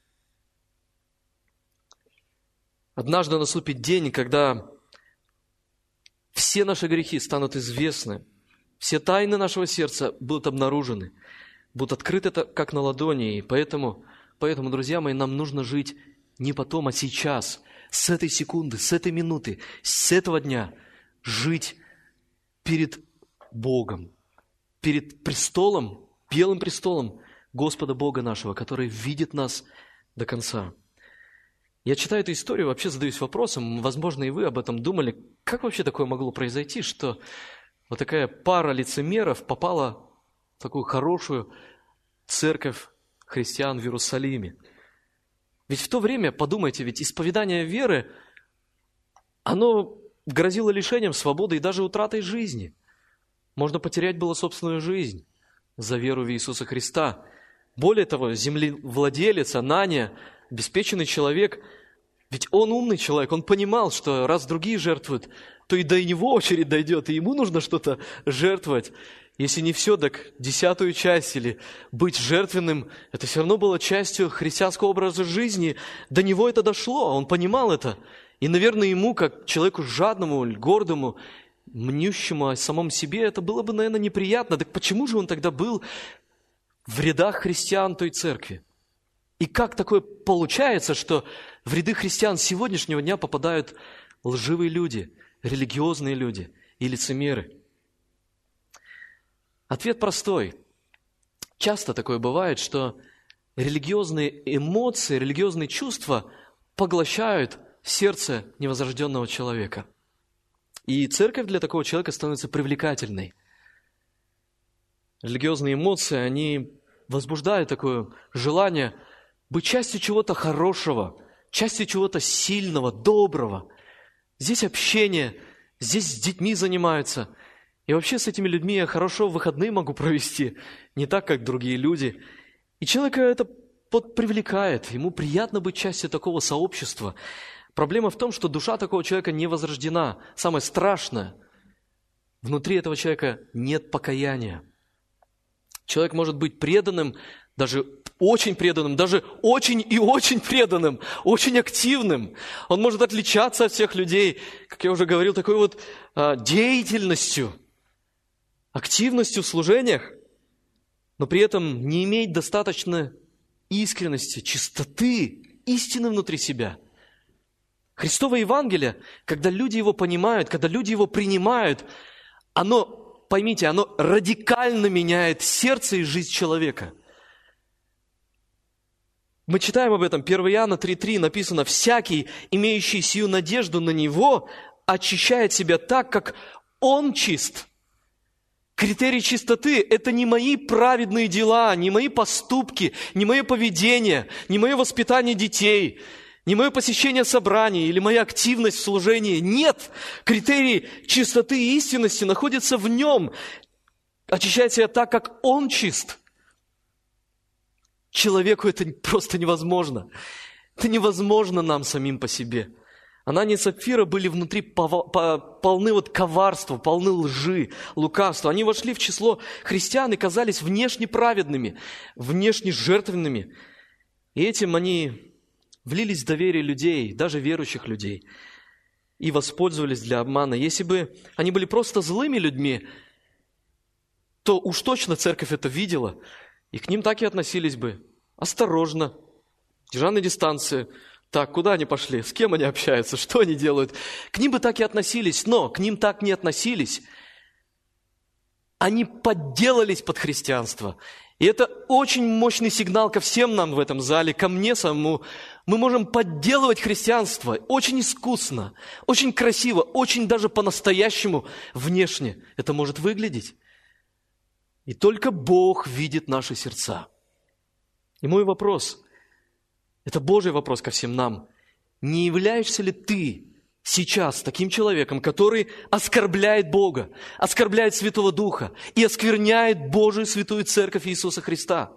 Однажды наступит день, когда все наши грехи станут известны, все тайны нашего сердца будут обнаружены, будут открыты как на ладони. И поэтому, поэтому, друзья мои, нам нужно жить не потом, а сейчас, с этой секунды, с этой минуты, с этого дня, жить перед Богом, перед престолом, белым престолом Господа Бога нашего, который видит нас до конца. Я читаю эту историю, вообще задаюсь вопросом, возможно, и вы об этом думали, как вообще такое могло произойти, что вот такая пара лицемеров попала в такую хорошую церковь христиан в Иерусалиме. Ведь в то время, подумайте, ведь исповедание веры, оно грозило лишением свободы и даже утратой жизни. Можно потерять было собственную жизнь за веру в Иисуса Христа. Более того, землевладелец Анания, обеспеченный человек, ведь он умный человек, он понимал, что раз другие жертвуют, то и до него очередь дойдет, и ему нужно что-то жертвовать. Если не все, так десятую часть или быть жертвенным, это все равно было частью христианского образа жизни. До него это дошло, он понимал это. И, наверное, ему, как человеку жадному, гордому, мнющему о самом себе, это было бы, наверное, неприятно. Так почему же он тогда был в рядах христиан той церкви? И как такое получается, что в ряды христиан сегодняшнего дня попадают лживые люди, религиозные люди и лицемеры? Ответ простой. Часто такое бывает, что религиозные эмоции, религиозные чувства поглощают сердце невозрожденного человека. И церковь для такого человека становится привлекательной. Религиозные эмоции, они возбуждают такое желание быть частью чего-то хорошего, частью чего-то сильного, доброго. Здесь общение, здесь с детьми занимаются. И вообще с этими людьми я хорошо в выходные могу провести, не так, как другие люди. И человека это подпривлекает, ему приятно быть частью такого сообщества. Проблема в том, что душа такого человека не возрождена. Самое страшное, внутри этого человека нет покаяния. Человек может быть преданным, даже очень преданным, даже очень и очень преданным, очень активным. Он может отличаться от всех людей, как я уже говорил, такой вот а, деятельностью, активностью в служениях, но при этом не иметь достаточно искренности, чистоты, истины внутри себя. Христово Евангелие, когда люди его понимают, когда люди его принимают, оно, поймите, оно радикально меняет сердце и жизнь человека. Мы читаем об этом, первое Иоанна три три написано: «Всякий, имеющий сию надежду на Него, очищает себя так, как Он чист». Критерий чистоты – это не мои праведные дела, не мои поступки, не мое поведение, не мое воспитание детей, не мое посещение собраний или моя активность в служении. Нет! Критерий чистоты и истинности находится в Нем. Очищает себя так, как Он чист. Человеку это просто невозможно. Это невозможно нам самим по себе. Анания и Сапфира были внутри полны вот коварства, полны лжи, лукавства. Они вошли в число христиан и казались внешне праведными, внешне жертвенными. И этим они влились в доверие людей, даже верующих людей, и воспользовались для обмана. Если бы они были просто злыми людьми, то уж точно церковь это видела, и к ним так и относились бы. Осторожно, держа на дистанции. Так, куда они пошли? С кем они общаются? Что они делают? К ним бы так и относились, но к ним так не относились. Они подделались под христианство. И это очень мощный сигнал ко всем нам в этом зале, ко мне самому. Мы можем подделывать христианство очень искусно, очень красиво, очень даже по-настоящему внешне это может выглядеть. И только Бог видит наши сердца. И мой вопрос, это Божий вопрос ко всем нам. Не являешься ли ты сейчас таким человеком, который оскорбляет Бога, оскорбляет Святого Духа и оскверняет Божию святую Церковь Иисуса Христа?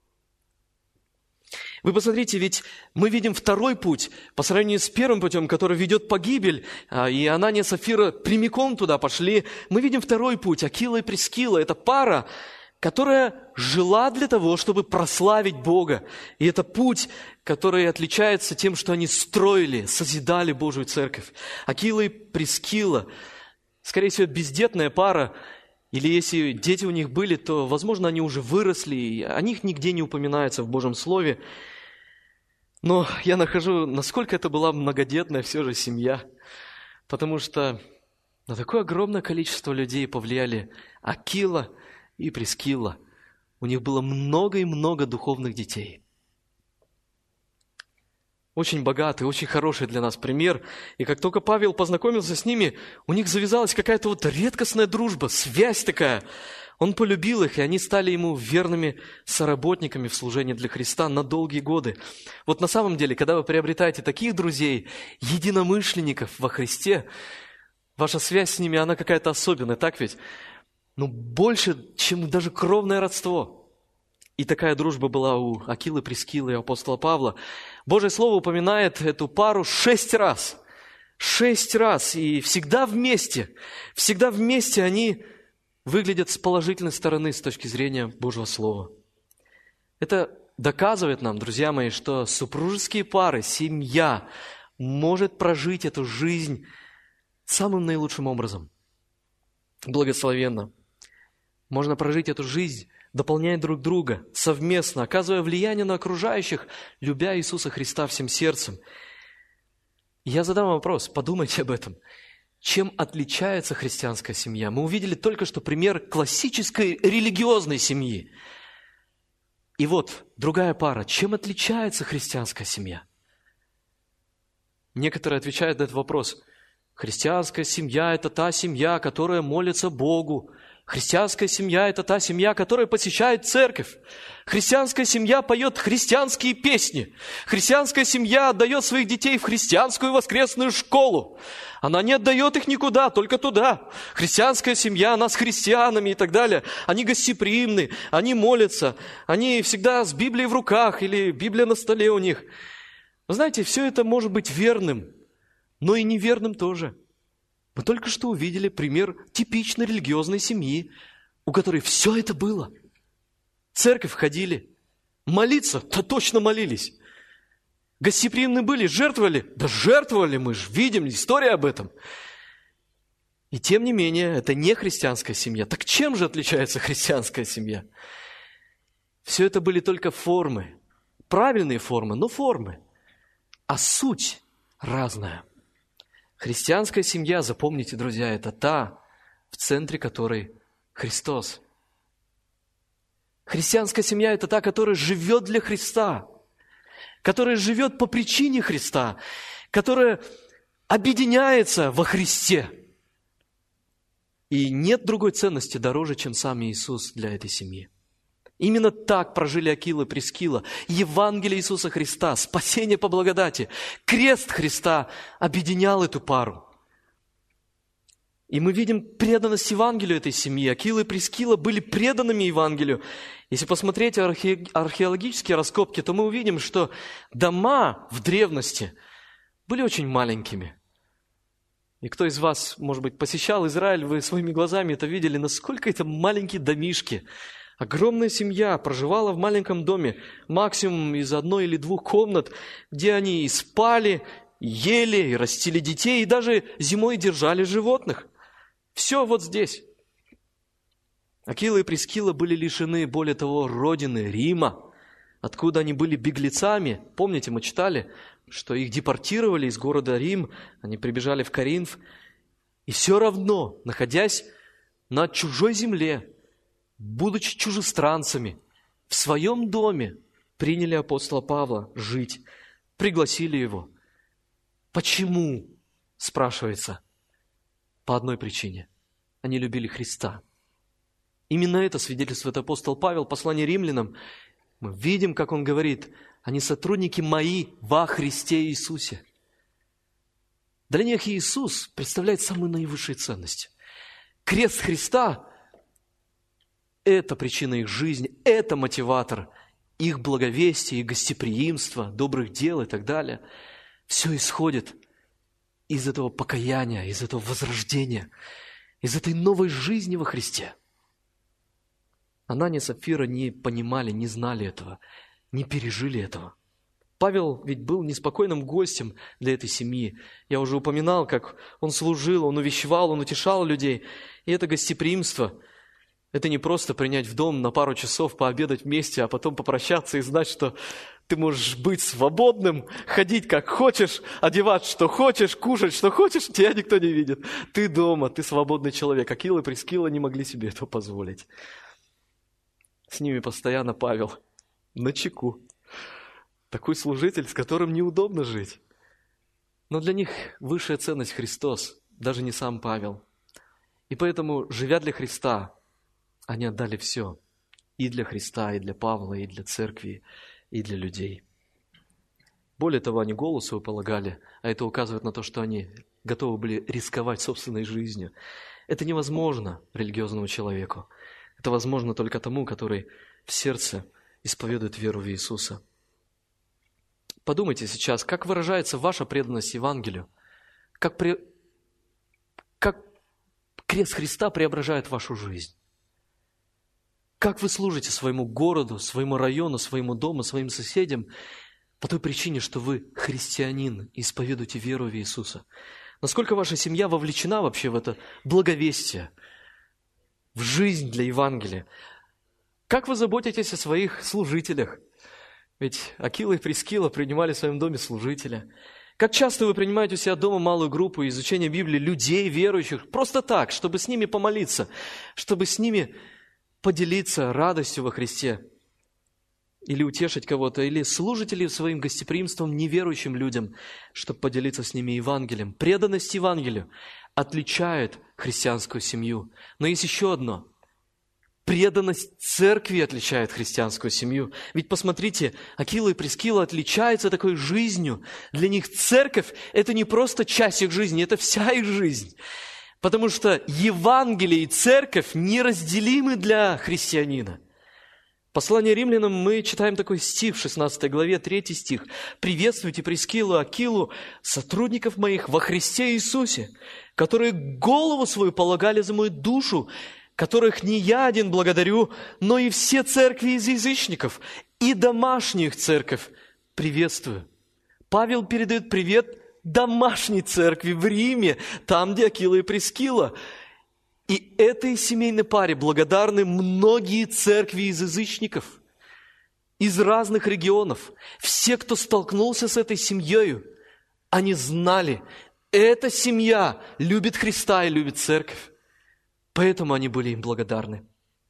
Вы посмотрите, ведь мы видим второй путь по сравнению с первым путем, который ведет в погибель, и Анания и Сапфира прямиком туда пошли. Мы видим второй путь, Акила и Прискила. Это пара, которая жила для того, чтобы прославить Бога. И это путь, который отличается тем, что они строили, созидали Божию церковь. Акила и Прискила, скорее всего, бездетная пара, или если дети у них были, то, возможно, они уже выросли, и о них нигде не упоминается в Божьем Слове. Но я нахожу, насколько это была многодетная все же семья, потому что на такое огромное количество людей повлияли Акила и Прискила. У них было много и много духовных детей. очень богатый, очень хороший для нас пример. И как только Павел познакомился с ними, у них завязалась какая-то вот редкостная дружба, связь такая. Он полюбил их, и они стали ему верными соработниками в служении для Христа на долгие годы. Вот на самом деле, когда вы приобретаете таких друзей, единомышленников во Христе, ваша связь с ними, она какая-то особенная, так ведь? Ну, больше, чем даже кровное родство. И такая дружба была у Акилы, Прискилы и апостола Павла. Божье Слово упоминает эту пару шесть раз. Шесть раз. И всегда вместе. Всегда вместе они выглядят с положительной стороны с точки зрения Божьего Слова. Это доказывает нам, друзья мои, что супружеские пары, семья может прожить эту жизнь самым наилучшим образом. Благословенно. Можно прожить эту жизнь, дополняя друг друга, совместно, оказывая влияние на окружающих, любя Иисуса Христа всем сердцем. Я задам вопрос, подумайте об этом. Чем отличается христианская семья? Мы увидели только что пример классической религиозной семьи. И вот другая пара. Чем отличается христианская семья? Некоторые отвечают на этот вопрос. Христианская семья – это та семья, которая молится Богу. Христианская семья – это та семья, которая посещает церковь. Христианская семья поет христианские песни. Христианская семья отдает своих детей в христианскую воскресную школу. Она не отдает их никуда, только туда. Христианская семья, она с христианами и так далее. Они гостеприимны, они молятся, они всегда с Библией в руках или Библия на столе у них. Вы знаете, все это может быть верным, но и неверным тоже. Мы только что увидели пример типичной религиозной семьи, у которой все это было. В церковь ходили, молиться, то точно молились. Гостеприимны были, жертвовали, да жертвовали, мы же видим историю об этом. И тем не менее, это не христианская семья. Так чем же отличается христианская семья? Все это были только формы, правильные формы, но формы, а суть разная. Христианская семья, запомните, друзья, это та, в центре которой Христос. Христианская семья – это та, которая живет для Христа, которая живет по причине Христа, которая объединяется во Христе. И нет другой ценности дороже, чем сам Иисус для этой семьи. Именно так прожили Акила и Прискила. Евангелие Иисуса Христа, спасение по благодати, крест Христа объединял эту пару. И мы видим преданность Евангелию этой семьи. Акила и Прискила были преданными Евангелию. Если посмотреть архе... археологические раскопки, то мы увидим, что дома в древности были очень маленькими. И кто из вас, может быть, посещал Израиль, вы своими глазами это видели, насколько это маленькие домишки. Огромная семья проживала в маленьком доме, максимум из одной или двух комнат, где они и спали, и ели, и растили детей, и даже зимой держали животных. Все вот здесь. Акила и Прискила были лишены, более того, родины Рима, откуда они были беглецами. Помните, мы читали, что их депортировали из города Рим, они прибежали в Коринф. И все равно, находясь на чужой земле, будучи чужестранцами, в своем доме приняли апостола Павла жить, пригласили его. Почему? Спрашивается. По одной причине. Они любили Христа. Именно это свидетельствует апостол Павел в послании римлянам. Мы видим, как он говорит, они сотрудники мои во Христе Иисусе. Для них Иисус представляет самую наивысшую ценность. Крест Христа – это причина их жизни, это мотиватор их благовестия, их гостеприимства, добрых дел и так далее. Все исходит из этого покаяния, из этого возрождения, из этой новой жизни во Христе. Анания и Сапфира не понимали, не знали этого, не пережили этого. Павел ведь был неспокойным гостем для этой семьи. Я уже упоминал, как он служил, он увещевал, он утешал людей. И это гостеприимство – это не просто принять в дом на пару часов, пообедать вместе, а потом попрощаться и знать, что ты можешь быть свободным, ходить как хочешь, одевать что хочешь, кушать что хочешь, тебя никто не видит. Ты дома, ты свободный человек. Акила и Прискила не могли себе этого позволить. С ними постоянно Павел начеку. такой служитель, с которым неудобно жить. Но для них высшая ценность Христос, даже не сам Павел. И поэтому, живя для Христа, они отдали все. И для Христа, и для Павла, и для церкви, и для людей. Более того, они голову свою полагали, а это указывает на то, что они готовы были рисковать собственной жизнью. Это невозможно религиозному человеку. Это возможно только тому, который в сердце исповедует веру в Иисуса. Подумайте сейчас, как выражается ваша преданность Евангелию? Как, при... как крест Христа преображает вашу жизнь? Как вы служите своему городу, своему району, своему дому, своим соседям по той причине, что вы христианин и исповедуете веру в Иисуса? Насколько ваша семья вовлечена вообще в это благовестие, в жизнь для Евангелия? Как вы заботитесь о своих служителях? Ведь Акила и Прискила принимали в своем доме служителя. Как часто вы принимаете у себя дома малую группу изучения Библии людей, верующих, просто так, чтобы с ними помолиться, чтобы с ними поделиться радостью во Христе, или утешить кого-то, или служите ли своим гостеприимством неверующим людям, чтобы поделиться с ними Евангелием. Преданность Евангелию отличает христианскую семью. Но есть еще одно. Преданность церкви отличает христианскую семью. Ведь посмотрите, Акила и Прискила отличаются такой жизнью. Для них церковь – это не просто часть их жизни, это вся их жизнь. Потому что Евангелие и церковь неразделимы для христианина. Послание римлянам мы читаем такой стих в шестнадцатой главе, третий стих. «Приветствуйте Прискилу, Акилу, сотрудников моих во Христе Иисусе, которые голову свою полагали за мою душу, которых не я один благодарю, но и все церкви из язычников, и домашних церковь приветствую». Павел передает привет домашней церкви в Риме, там, где Акила и Прискила. И этой семейной паре благодарны многие церкви из язычников, из разных регионов. Все, кто столкнулся с этой семьей, они знали, эта семья любит Христа и любит церковь. Поэтому они были им благодарны.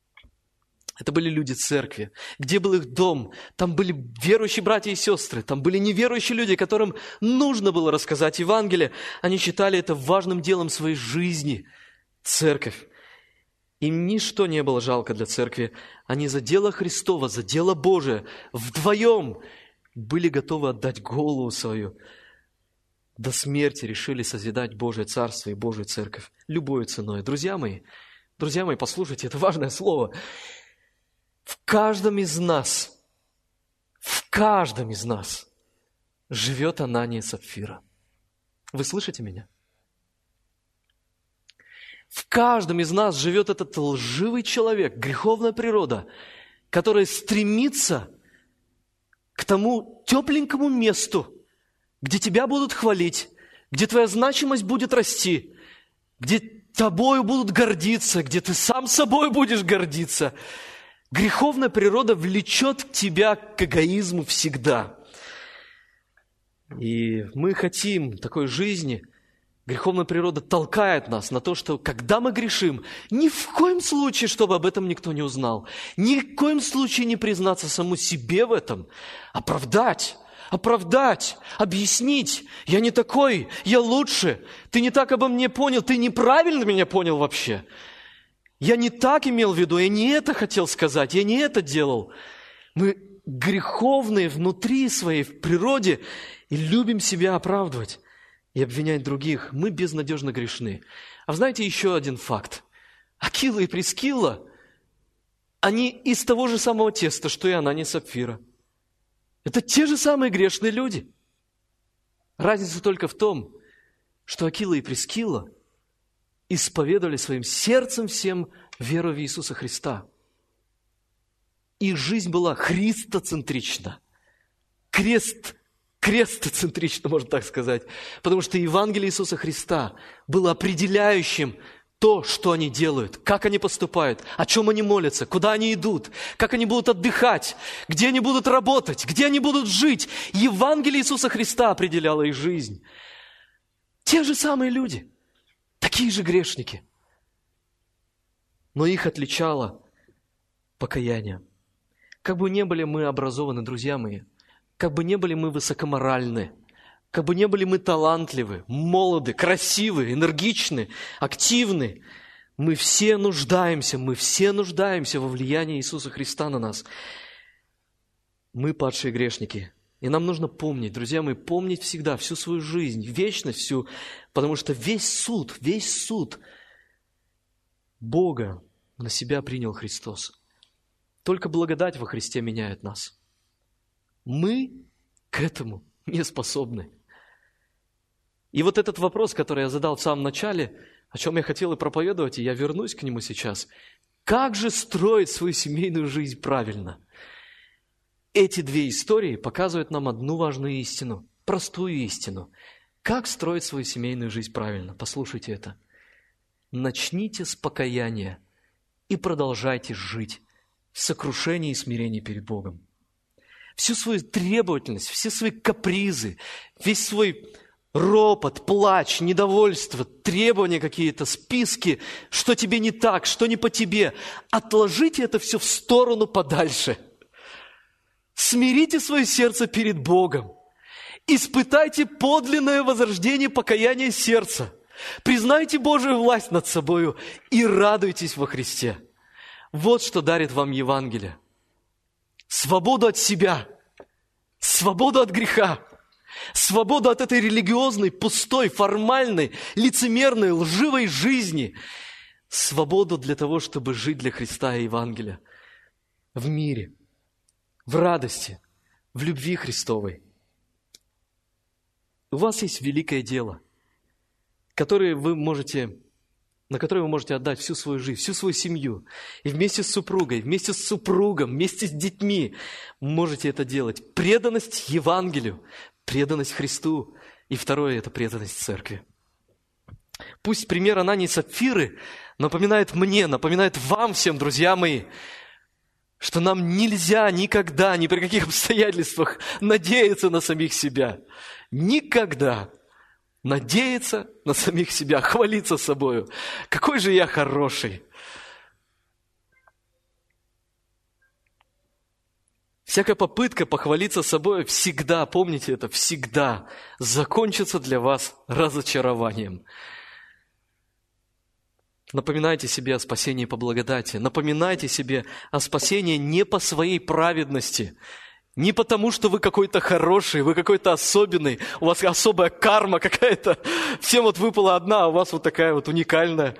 Это были люди церкви. Где был их дом? Там были верующие братья и сестры. Там были неверующие люди, которым нужно было рассказать Евангелие. Они считали это важным делом своей жизни. Церковь. Им ничто не было жалко для церкви. Они за дело Христова, за дело Божие вдвоем были готовы отдать голову свою. До смерти решили созидать Божие Царство и Божию Церковь. Любой ценой. Друзья мои, друзья мои, послушайте, это важное слово. В каждом из нас, в каждом из нас живет Анания и Сапфира. Вы слышите меня? В каждом из нас живет этот лживый человек, греховная природа, которая стремится к тому тепленькому месту, где тебя будут хвалить, где твоя значимость будет расти, где тобою будут гордиться, где ты сам собой будешь гордиться. Греховная природа влечет тебя к эгоизму всегда. И мы хотим такой жизни. Греховная природа толкает нас на то, что когда мы грешим, ни в коем случае, чтобы об этом никто не узнал, ни в коем случае не признаться самому себе в этом, оправдать, оправдать, объяснить. Я не такой, я лучше, ты не так обо мне понял, ты неправильно меня понял вообще. Я не так имел в виду, я не это хотел сказать, я не это делал. Мы греховные внутри своей, в природе, и любим себя оправдывать и обвинять других. Мы безнадежно грешны. А знаете еще один факт? Акила и Прискила, они из того же самого теста, что и Анания и Сапфира. Это те же самые грешные люди. Разница только в том, что Акила и Прискила исповедовали своим сердцем всем веру в Иисуса Христа. Их жизнь была христоцентрична. Крест, крестоцентрична, можно так сказать. Потому что Евангелие Иисуса Христа было определяющим то, что они делают, как они поступают, о чем они молятся, куда они идут, как они будут отдыхать, где они будут работать, где они будут жить. Евангелие Иисуса Христа определяло их жизнь. Те же самые люди, такие же грешники. Но их отличало покаяние. Как бы ни были мы образованы, друзья мои, как бы не были мы высокоморальны, как бы не были мы талантливы, молоды, красивы, энергичны, активны, мы все нуждаемся, мы все нуждаемся во влиянии Иисуса Христа на нас. Мы падшие грешники. И нам нужно помнить, друзья мои, помнить всегда, всю свою жизнь, вечность всю, потому что весь суд, весь суд Бога на себя принял Христос. Только благодать во Христе меняет нас. Мы к этому не способны. И вот этот вопрос, который я задал в самом начале, о чем я хотел и проповедовать, и я вернусь к нему сейчас. Как же строить свою семейную жизнь правильно? Эти две истории показывают нам одну важную истину, простую истину. Как строить свою семейную жизнь правильно? Послушайте это. Начните с покаяния и продолжайте жить в сокрушении и смирении перед Богом. Всю свою требовательность, все свои капризы, весь свой ропот, плач, недовольство, требования какие-то, списки, что тебе не так, что не по тебе. Отложите это все в сторону подальше. Смирите свое сердце перед Богом. Испытайте подлинное возрождение покаяния сердца. Признайте Божию власть над собою и радуйтесь во Христе. Вот что дарит вам Евангелие. Свободу от себя, свободу от греха, свободу от этой религиозной, пустой, формальной, лицемерной, лживой жизни. Свободу для того, чтобы жить для Христа и Евангелия в мире, в радости, в любви Христовой. У вас есть великое дело, которое вы можете, на которое вы можете отдать всю свою жизнь, всю свою семью. И вместе с супругой, вместе с супругом, вместе с детьми можете это делать. Преданность Евангелию, преданность Христу. И второе – это преданность Церкви. Пусть пример Анании и Сапфиры напоминает мне, напоминает вам всем, друзья мои, что нам нельзя никогда, ни при каких обстоятельствах надеяться на самих себя. Никогда. Надеяться на самих себя, хвалиться собою. Какой же я хороший. Всякая попытка похвалиться собой всегда, помните это, всегда закончится для вас разочарованием. Напоминайте себе о спасении по благодати. Напоминайте себе о спасении не по своей праведности. Не потому, что вы какой-то хороший, вы какой-то особенный, у вас особая карма какая-то. Всем вот выпала одна, а у вас вот такая вот уникальная.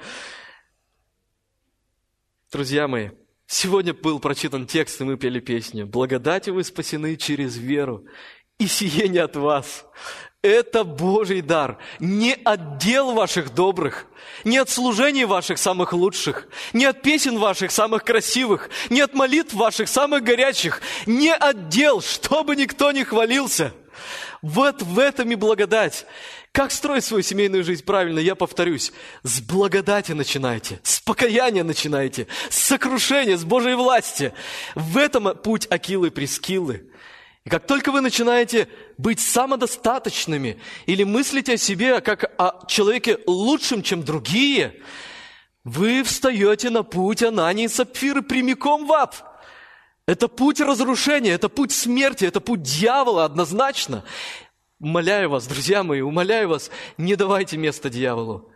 Друзья мои, сегодня был прочитан текст, и мы пели песню. «Благодатью вы спасены через веру, и сие не от вас». Это Божий дар, не от дел ваших добрых, не от служений ваших самых лучших, не от песен ваших самых красивых, не от молитв ваших самых горячих, не от дел, чтобы никто не хвалился. Вот в этом и благодать. Как строить свою семейную жизнь правильно, я повторюсь. С благодати начинайте, с покаяния начинайте, с сокрушения, с Божьей власти. В этом путь Акилы и Прискиллы. И как только вы начинаете быть самодостаточными или мыслите о себе как о человеке лучшем, чем другие, вы встаете на путь Анании и Сапфиры прямиком в ад. Это путь разрушения, это путь смерти, это путь дьявола однозначно. Умоляю вас, друзья мои, умоляю вас, не давайте места дьяволу.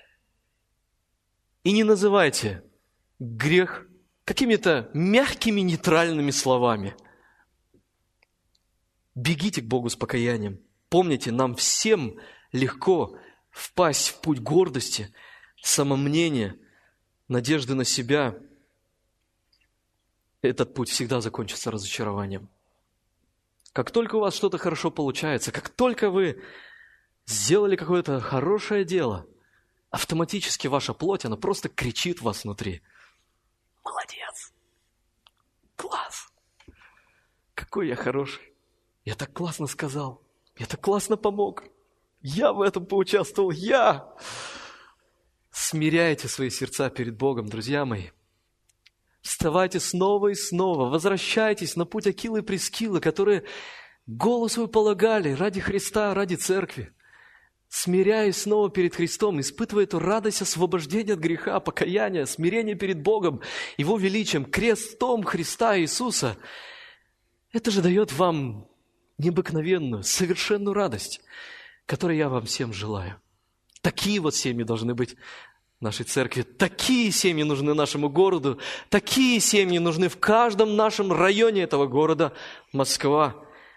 И не называйте грех какими-то мягкими, нейтральными словами. Бегите к Богу с покаянием. Помните, нам всем легко впасть в путь гордости, самомнения, надежды на себя. Этот путь всегда закончится разочарованием. Как только у вас что-то хорошо получается, как только вы сделали какое-то хорошее дело, автоматически ваша плоть, она просто кричит в вас внутри. Молодец! Класс! Какой я хороший! Я так классно сказал, я так классно помог, я в этом поучаствовал, я! Смиряйте свои сердца перед Богом, друзья мои. Вставайте снова и снова, возвращайтесь на путь Акилы и Прискиллы, которые голос свой полагали ради Христа, ради Церкви. Смиряясь снова перед Христом, испытывая эту радость освобождения от греха, покаяния, смирения перед Богом, Его величием, крестом Христа Иисуса. Это же дает вам необыкновенную, совершенную радость, которую я вам всем желаю. Такие вот семьи должны быть в нашей церкви. Такие семьи нужны нашему городу. Такие семьи нужны в каждом нашем районе этого города Москва.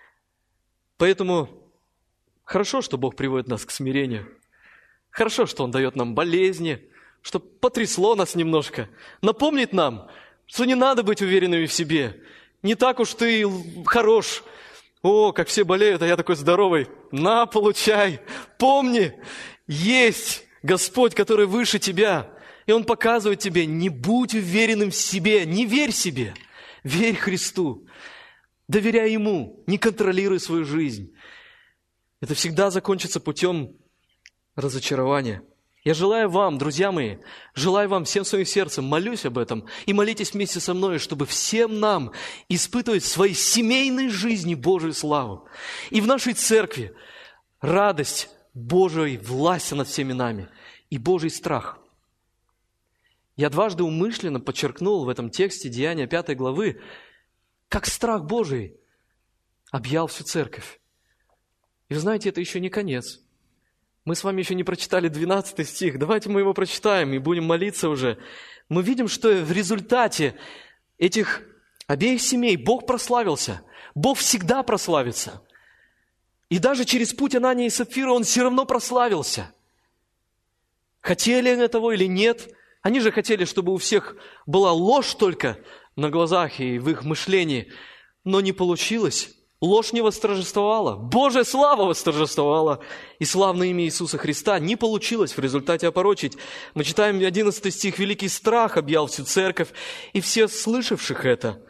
Поэтому хорошо, что Бог приводит нас к смирению. Хорошо, что Он дает нам болезни, что потрясло нас немножко. Напомнит нам, что не надо быть уверенными в себе. Не так уж ты хорош. О, как все болеют, а я такой здоровый. На, получай. Помни, есть Господь, который выше тебя. И Он показывает тебе, не будь уверенным в себе, не верь себе. Верь Христу. Доверяй Ему, не контролируй свою жизнь. Это всегда закончится путем разочарования. Я желаю вам, друзья мои, желаю вам всем своим сердцем, молюсь об этом, и молитесь вместе со мной, чтобы всем нам испытывать в своей семейной жизни Божию славу. И в нашей церкви радость Божией власти над всеми нами и Божий страх. Я дважды умышленно подчеркнул в этом тексте Деяния пятой главы, как страх Божий объял всю церковь. И вы знаете, это еще не конец. Мы с вами еще не прочитали двенадцатый стих. Давайте мы его прочитаем и будем молиться уже. Мы видим, что в результате этих обеих семей Бог прославился. Бог всегда прославится. И даже через путь Анании и Сапфира Он все равно прославился. Хотели они того или нет, они же хотели, чтобы у всех была ложь только на глазах и в их мышлении, но не получилось. Ложь не восторжествовала, Божья слава восторжествовала, и славное имя Иисуса Христа не получилось в результате опорочить. Мы читаем одиннадцатый стих, «Великий страх объял всю церковь, и все слышавших это».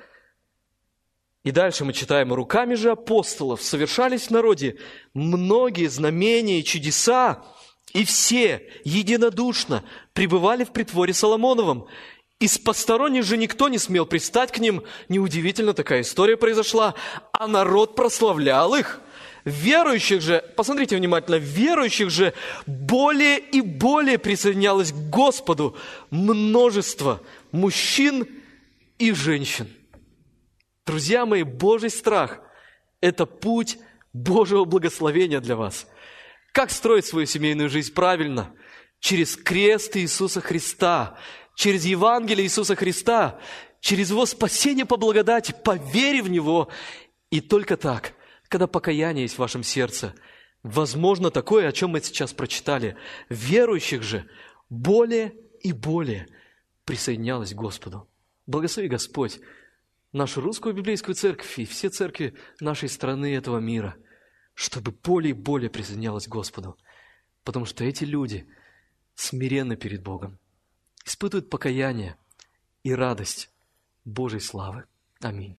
И дальше мы читаем, «Руками же апостолов совершались в народе многие знамения и чудеса, и все единодушно пребывали в притворе Соломоновом. Из посторонних же никто не смел пристать к ним». Неудивительно, такая история произошла. А народ прославлял их. Верующих же, посмотрите внимательно, верующих же более и более присоединялось к Господу множество мужчин и женщин. Друзья мои, Божий страх – это путь Божьего благословения для вас. Как строить свою семейную жизнь правильно? Через крест Иисуса Христа, через Евангелие Иисуса Христа, через Его спасение по благодати, по вере в Него. И только так, когда покаяние есть в вашем сердце, возможно такое, о чем мы сейчас прочитали. Верующих же более и более присоединялось к Господу. Благослови Господь нашу русскую библейскую церковь и все церкви нашей страны, этого мира, чтобы более и более присоединялось к Господу. Потому что эти люди смиренны перед Богом, испытывают покаяние и радость Божьей славы. Аминь.